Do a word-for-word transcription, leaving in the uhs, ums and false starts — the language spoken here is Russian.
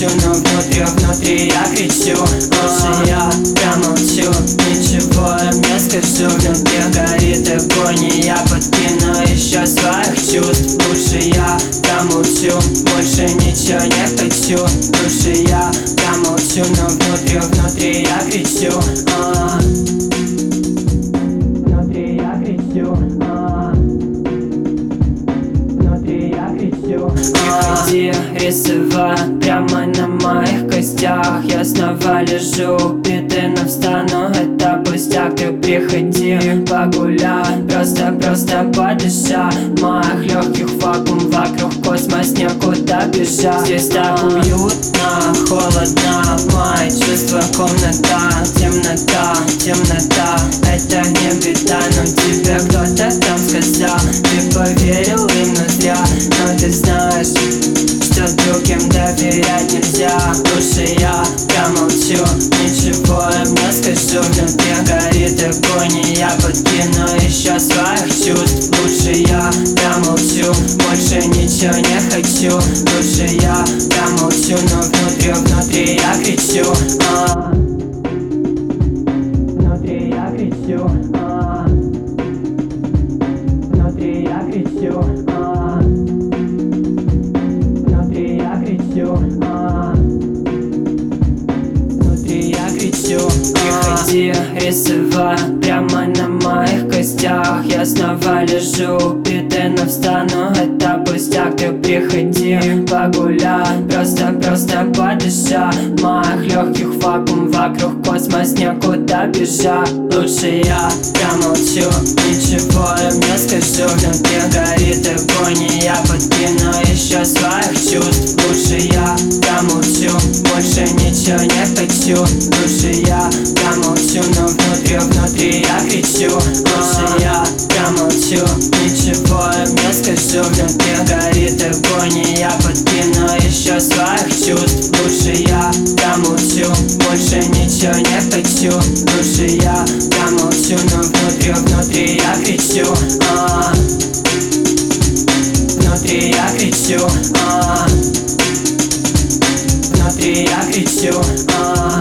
молчу, но внутри, внутри я кричу. Лучше я промолчу, ничего им не скажу. Внутри горит огонь, и я подкину еще своих чувств. Лучше я промолчу, больше ничего не хочу. Лучше я промолчу, но внутри, внутри я кричу. а Внутри я кричу. а Внутри я кричу. Приходи рисовать прямо на моих костях. Я снова лежу, бедно встану, это пустяк. Ты приходи погулять, просто-просто подышать. В моих легких вакуум, вокруг космос, некуда бежать. Здесь так уютно, холодно, мои чувства комната. Темнота, темнота, это не беда. Но тебе кто-то там сказал, ты поверил им, но зря. Но ты знаешь, что другим доверять нельзя. Лучше я промолчу, ничего им не скажу. Внутри горит огонь, и я подкину еще своих чувств. Лучше я промолчу, больше ничего не хочу. Лучше я промолчу, но внутри, внутри я кричу. а Внутри я кричу. а Внутри я кричу. а Внутри я кричу. а Внутри я кричу. Приходи рисовать прямо на моих костях. Я снова лежу, бедно встану, это пустяк. Ты приходи погулять, просто-просто подышать. В моих легких вакуум, вокруг космос, некуда бежать. Лучше я промолчу, ничего им не скажу. Внутри горит огонь, и я подкину еще своих чувств. Лучше я промолчу, больше ничего не хочу. Лучше я промолчу, но внутри, внутри я кричу. Лучше я промолчу, ничего им не скажу. Внутри горит огонь, и я подкину еще своих чувств. Лучше я промолчу, больше ничего не хочу. Лучше я промолчу, но внутри, внутри я кричу. а Внутри я кричу. а Внутри я кричу. а